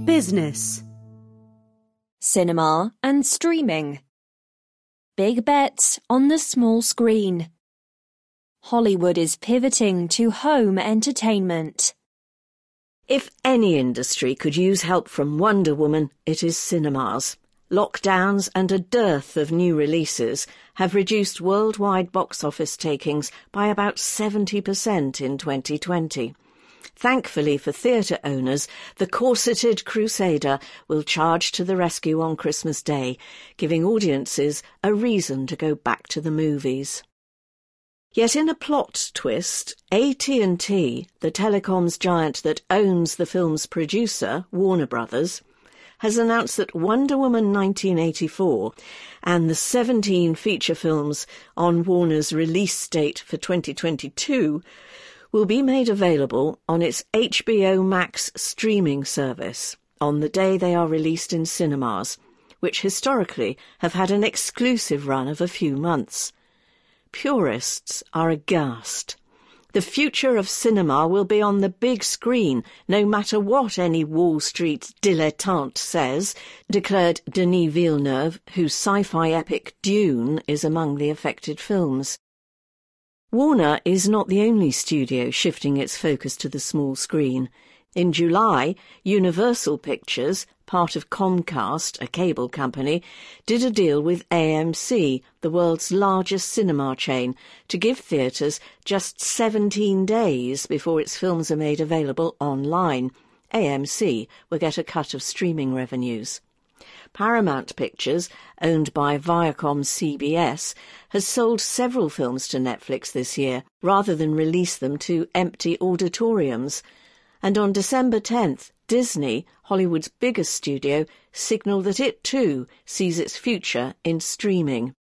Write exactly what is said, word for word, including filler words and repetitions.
Business. Cinema and streaming. Big bets on the small screen. Hollywood is pivoting to home entertainment. If any industry could use help from Wonder Woman, it is cinemas. Lockdowns and a dearth of new releases have reduced worldwide box office takings by about seventy percent in twenty twenty. Thankfully for theatre owners, the corseted crusader will charge to the rescue on Christmas Day, giving audiences a reason to go back to the movies. Yet in a plot twist, A T and T, the telecoms giant that owns the film's producer, Warner Brothers, has announced that Wonder Woman nineteen eighty-four and the seventeen feature films on Warner's release date for twenty twenty-two will be made available on its H B O Max streaming service on the day they are released in cinemas, which historically have had an exclusive run of a few months. Purists are aghast. The future of cinema will be on the big screen, no matter what any Wall Street dilettante says, declared Denis Villeneuve, whose sci-fi epic Dune is among the affected films. Warner is not the only studio shifting its focus to the small screen. In July, Universal Pictures, part of Comcast, a cable company, did a deal with A M C, the world's largest cinema chain, to give theatres just seventeen days before its films are made available online. A M C will get a cut of streaming revenues. Paramount Pictures, owned by Viacom C B S, has sold several films to Netflix this year, rather than release them to empty auditoriums. And on December tenth, Disney, Hollywood's biggest studio, signalled that it too sees its future in streaming.